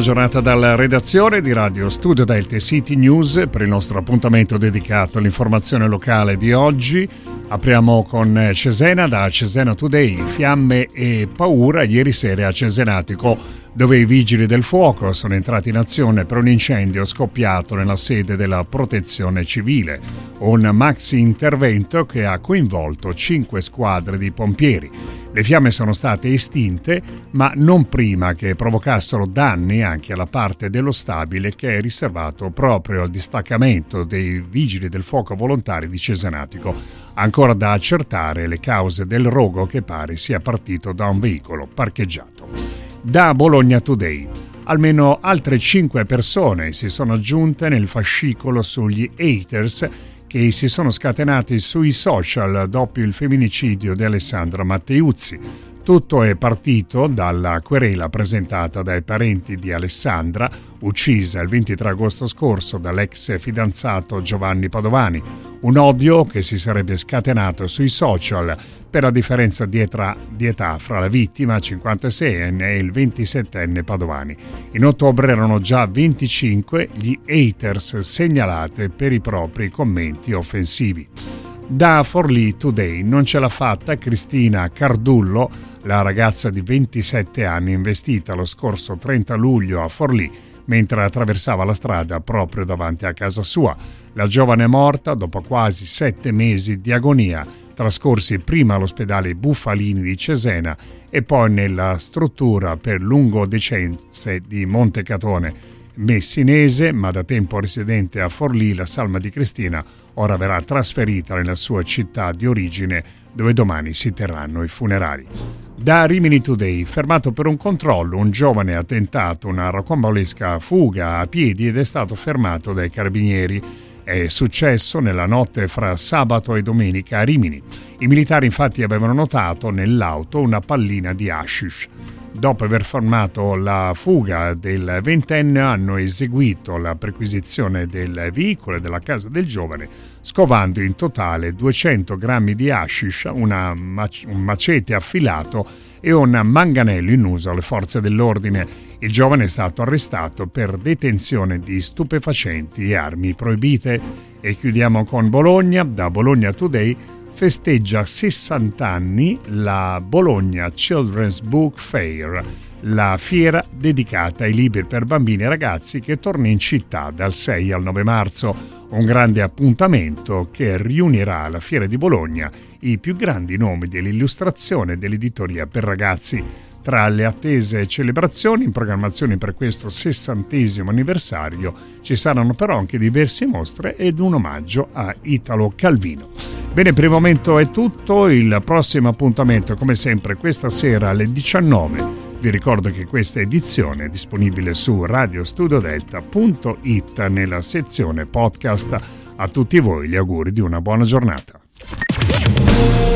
giornata dalla redazione di Radio Studio Delta City News per il nostro appuntamento dedicato all'informazione locale di oggi. Apriamo con Cesena, da Cesena Today, fiamme e paura ieri sera a Cesenatico, dove i vigili del fuoco sono entrati in azione per un incendio scoppiato nella sede della Protezione Civile, un maxi intervento che ha coinvolto 5 squadre di pompieri. Le fiamme sono state estinte, ma non prima che provocassero danni anche alla parte dello stabile che è riservato proprio al distaccamento dei vigili del fuoco volontari di Cesenatico. Ancora da accertare le cause del rogo, che pare sia partito da un veicolo parcheggiato. Da Bologna Today, almeno altre 5 persone si sono aggiunte nel fascicolo sugli haters che si sono scatenati sui social dopo il femminicidio di Alessandra Matteuzzi. Tutto è partito dalla querela presentata dai parenti di Alessandra, uccisa il 23 agosto scorso dall'ex fidanzato Giovanni Padovani. Un odio che si sarebbe scatenato sui social per la differenza di età fra la vittima 56enne e il 27enne Padovani. In ottobre erano già 25 gli haters segnalate per i propri commenti offensivi. Da Forlì Today, non ce l'ha fatta Cristina Cardullo, la ragazza di 27 anni investita lo scorso 30 luglio a Forlì mentre attraversava la strada proprio davanti a casa sua. La giovane è morta dopo quasi 7 mesi di agonia, trascorsi prima all'ospedale Buffalini di Cesena e poi nella struttura per lungodecenze di Montecatone. Messinese, ma da tempo residente a Forlì, la salma di Cristina ora verrà trasferita nella sua città di origine, dove domani si terranno i funerali. Da Rimini Today, fermato per un controllo, un giovane ha tentato una rocambolesca fuga a piedi ed è stato fermato dai carabinieri. È successo nella notte fra sabato e domenica a Rimini. I militari infatti avevano notato nell'auto una pallina di hashish. Dopo aver fermato la fuga del ventenne hanno eseguito la perquisizione del veicolo e della casa del giovane, scovando in totale 200 grammi di hashish, un macete affilato e un manganello in uso alle forze dell'ordine. Il giovane è stato arrestato per detenzione di stupefacenti e armi proibite. E chiudiamo con Bologna. Da Bologna Today, festeggia 60 anni la Bologna Children's Book Fair, la fiera dedicata ai libri per bambini e ragazzi che torna in città dal 6 al 9 marzo. Un grande appuntamento che riunirà alla Fiera di Bologna i più grandi nomi dell'illustrazione e dell'editoria per ragazzi. Tra le attese celebrazioni in programmazione per questo 60° anniversario ci saranno però anche diverse mostre ed un omaggio a Italo Calvino. Bene, per il momento è tutto. Il prossimo appuntamento, come sempre, questa sera alle 19. Vi ricordo che questa edizione è disponibile su radiostudiodelta.it nella sezione podcast. A tutti voi gli auguri di una buona giornata.